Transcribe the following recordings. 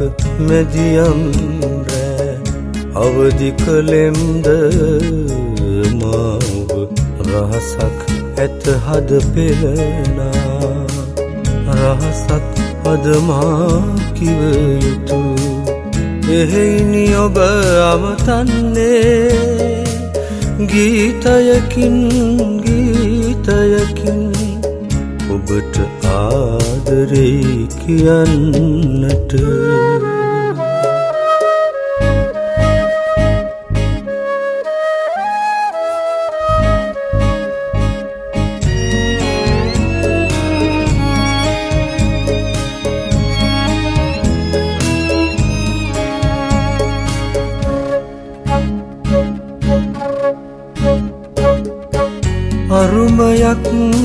මැදියම් රෑ අවදි කලෙම්ද මාව රහසක් ඇත හද පෙළනා රහසක් අද මා කිව යුතු එහෙයිනි ඔබ අමතන්නේ ගීතයකින් ඔබට ආදරේ කියන්නට අරුමයක්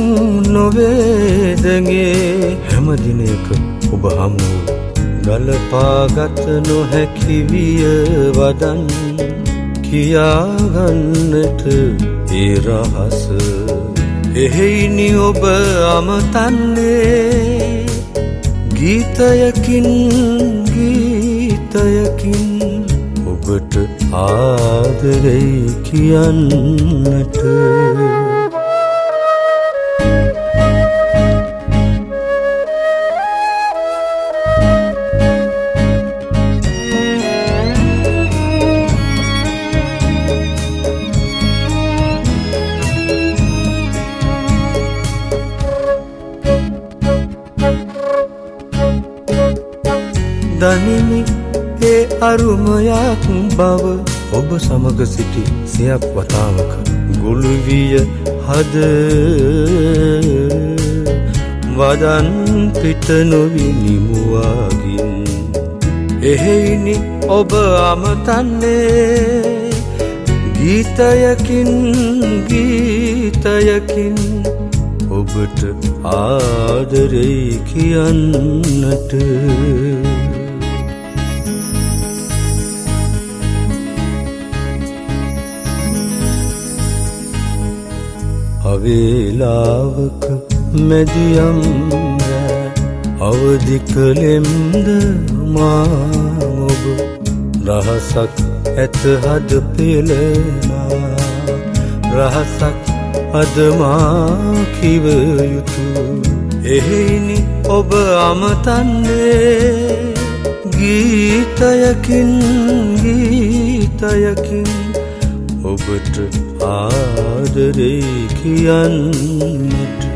නොවේදගේ හැම දිනයක ඔබ හමු ගලපාගත නොහැකි විය වදන් කියාගන්නට ඒ රහස එහෙයිනි ඔබ අමතන්නේ ගීතයකින් ඔබට ආදරේ කියන්නට දනිමි ඒ අරුමයක් බව ඔබ සමග සිටි සියක් වතාවක ගොළු විය හද වදන් පිට නොවිනිමුවාගින් එහෙයිනි ඔබ අමතන්නේ ගීතයකින් ඔබට ආදරේ කියන්නට අවේලාවක මැදියම් රෑ අවදි කලෙම්ද මා ඔබ රහසක් ඇත හද පෙළනා රහසක් අද මා කිව යුතු එහෙයිනි ඔබ අමතන්නේ ගීතයකින් ඔබට ආදරේ කියන්නට